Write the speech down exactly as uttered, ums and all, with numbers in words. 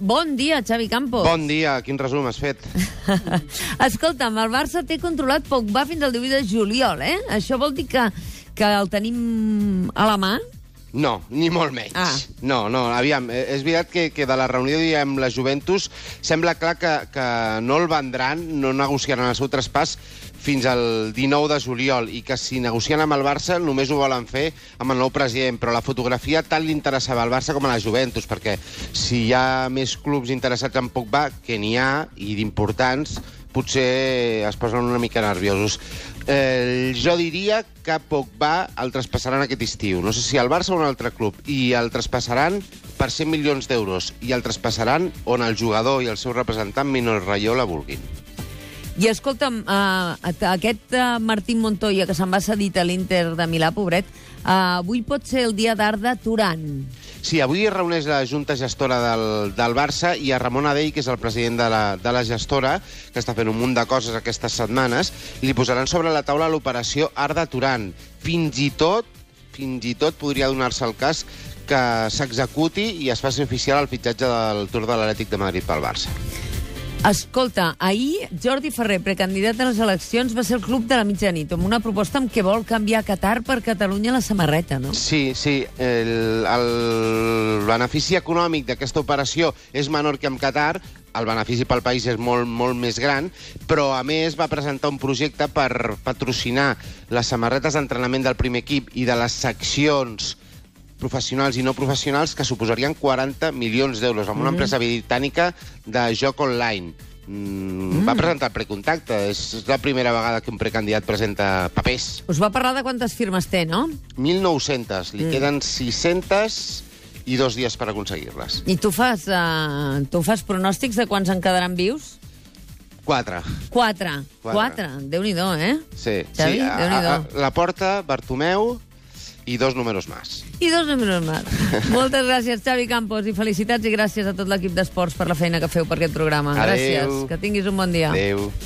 Bon dia, Xavi Campos. Bon dia, quin resum has fet? Escolta'm, el Barça té controlat Pogba fins al divuit de juliol, eh? Això vol dir que, que el tenim a la mà? No, ni molt menys. Ah. No, no, aviam, és veritat que, que de la reunió amb la Juventus sembla clar que, que no el vendran, no negociaran el seu traspàs fins al dinou de juliol, i que si negocien amb el Barça només ho volen fer amb el nou president, però la fotografia tant li interessava al Barça com a la Juventus, perquè si hi ha més clubs interessats en Pogba, que n'hi ha, i d'importants, potser es posen una mica nerviosos. Eh, jo diria que Pogba el traspassaran aquest estiu. No sé si al Barça o un altre club. I el traspassaran per cent milions d'euros. I el traspassaran on el jugador i el seu representant Mino Raiola vulguin. I escolta'm, uh, aquest uh, Martín Montoya, que se'n va cedit a l'Inter de Milà, pobret, uh, avui pot ser el dia d'Arda Turan. Sí, avui es reuneix la Junta Gestora del, del Barça i a Ramon Adell, que és el president de la, de la gestora, que està fent un munt de coses aquestes setmanes, li posaran sobre la taula l'operació Arda Turan. Fins i tot, fins i tot podria donar-se el cas que s'executi i es faci oficial el fitxatge del Tour de l'Atlètic de Madrid pel Barça. Escolta, ahir Jordi Ferrer, precandidat a les eleccions, va ser el club de la mitjanit, amb una proposta amb què vol canviar Qatar per Catalunya la samarreta, no? Sí, sí. El, el benefici econòmic d'aquesta operació és menor que amb Qatar, el benefici pel país és molt, molt més gran, però a més va presentar un projecte per patrocinar les samarretes d'entrenament del primer equip i de les seccions professionals i no professionals, que suposarien quaranta milions d'euros, amb una mm. empresa britànica de joc online. Mm, mm. Va presentar el precontacte. És la primera vegada que un precandidat presenta papers. Us va parlar de quantes firmes té, no? mil nou-centes. Li mm. queden sis-centes i dos dies per aconseguir-les. I tu fas, uh, tu fas pronòstics de quants en quedaran vius? Quatre. Quatre. Quatre. Quatre. Déu-n'hi-do, eh? Sí. Xavi, sí. A, Déu-n'hi-do. a, la Porta, Bartomeu i dos números més. I dos números més. Moltes gràcies, Xavi Campos, i felicitats i gràcies a tot l'equip d'esports per la feina que feu per aquest programa. Adeu. Gràcies. Que tinguis un bon dia. Adéu.